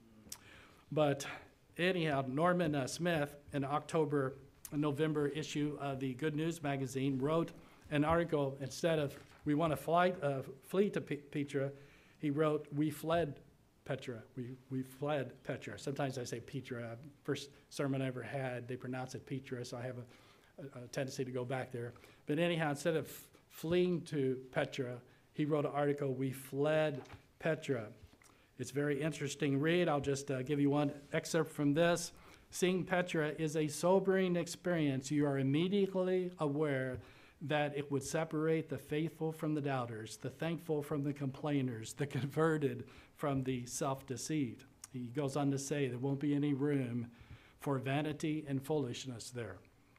But anyhow, Norman Smith, in November issue of the Good News magazine, wrote an article. Instead of "we want to flee to Petra," he wrote, "We fled Petra. We fled Petra." Sometimes I say Petra. First sermon I ever had, they pronounce it Petra, so I have a tendency to go back there. But anyhow, instead of fleeing to Petra, he wrote an article, "We fled Petra." It's a very interesting read. I'll just give you one excerpt from this. "Seeing Petra is a sobering experience. You are immediately aware that it would separate the faithful from the doubters, the thankful from the complainers, the converted from the self-deceived." He goes on to say there won't be any room for vanity and foolishness there.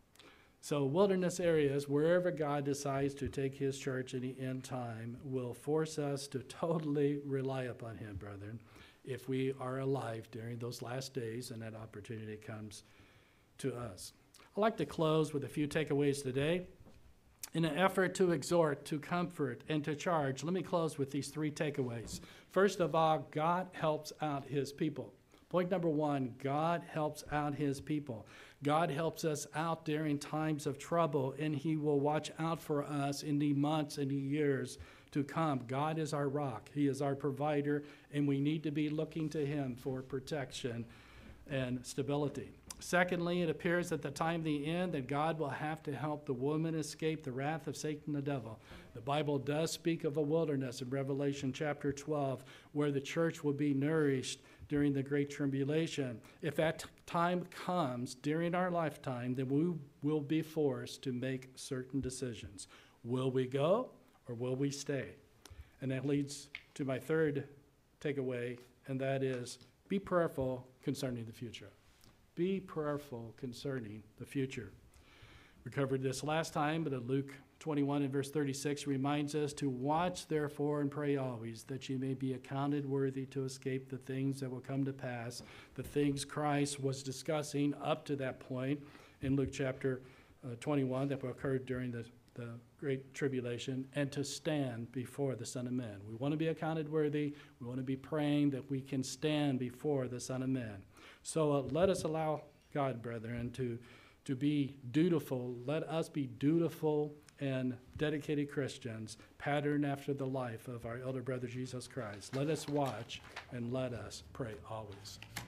So wilderness areas, wherever God decides to take his church in the end time, will force us to totally rely upon him, brethren, if we are alive during those last days and that opportunity comes to us. I'd like to close with a few takeaways today. In an effort to exhort, to comfort, and to charge, let me close with these three takeaways. First of all, God helps out his people. Point number one, God helps out his people. God helps us out during times of trouble, and he will watch out for us in the months and the years to come. God is our rock. He is our provider, and we need to be looking to him for protection and stability. Secondly, it appears at the time of the end that God will have to help the woman escape the wrath of Satan the devil. The Bible does speak of a wilderness in Revelation chapter 12, where the church will be nourished during the Great Tribulation. If that time comes during our lifetime, then we will be forced to make certain decisions. Will we go or will we stay? And that leads to my third takeaway, and that is be prayerful concerning the future. Be prayerful concerning the future. We covered this last time, but Luke 21 and verse 36 reminds us to watch therefore and pray always, that you may be accounted worthy to escape the things that will come to pass, the things Christ was discussing up to that point in Luke chapter 21 that will occur during the Great Tribulation, and to stand before the Son of Man. We want to be accounted worthy. We want to be praying that we can stand before the Son of Man. So let us allow God, brethren, to be dutiful. Let us be dutiful and dedicated Christians, patterned after the life of our elder brother Jesus Christ. Let us watch and let us pray always.